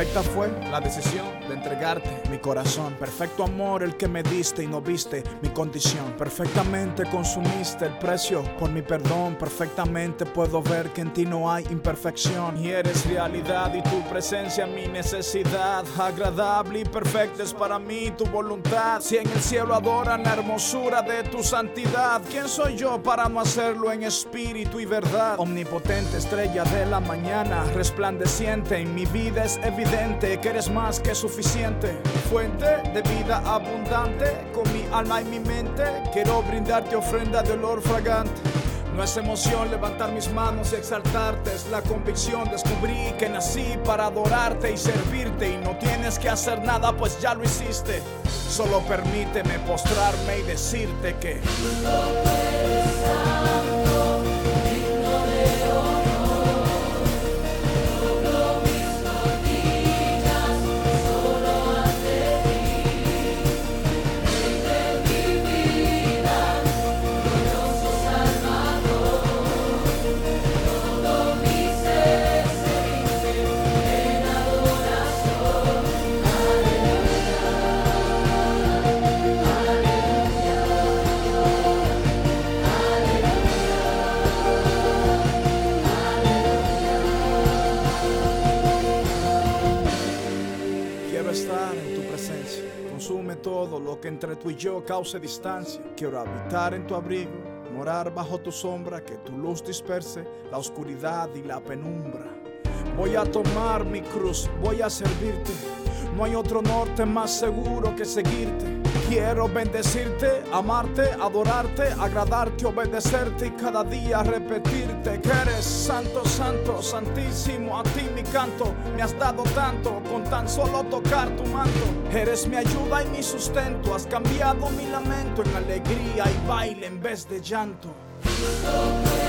Perfecta fue la decisión de entregarte mi corazón. Perfecto amor el que me diste y no viste mi condición. Perfectamente consumiste el precio por mi perdón. Perfectamente puedo ver que en ti no hay imperfección. Y eres realidad y tu presencia mi necesidad. Agradable y perfecta es para mí tu voluntad. Si en el cielo adoran la hermosura de tu santidad, ¿quién soy yo para no hacerlo en espíritu y verdad? Omnipotente estrella de la mañana, resplandeciente en mi vida es evidente que eres más que suficiente. Fuente de vida abundante, con mi alma y mi mente quiero brindarte ofrenda de olor fragante. No es emoción levantar mis manos y exaltarte, es la convicción. Descubrí que nací para adorarte y servirte, y no tienes que hacer nada pues ya lo hiciste. Solo permíteme postrarme y decirte que tú eres santo, digno de honor. Doblo mis rodillas solo ante ti, Rey de mi vida, glorioso Salvador. Todo mi ser se rinde en adoración. Quiero estar en tu presencia. Consume todo lo que entre tú y yo cause distancia. Quiero habitar en tu abrigo, morar bajo tu sombra, que tu luz disperse la oscuridad y la penumbra. Voy a tomar mi cruz, voy a servirte. No hay otro norte más seguro que seguirte. Quiero bendecirte, amarte, adorarte, agradarte, obedecerte y cada día repetirte que eres santo, santo, santísimo. A ti mi canto, me has dado tanto con tan solo tocar tu manto. Eres mi ayuda y mi sustento, has cambiado mi lamento en alegría y baile en vez de llanto.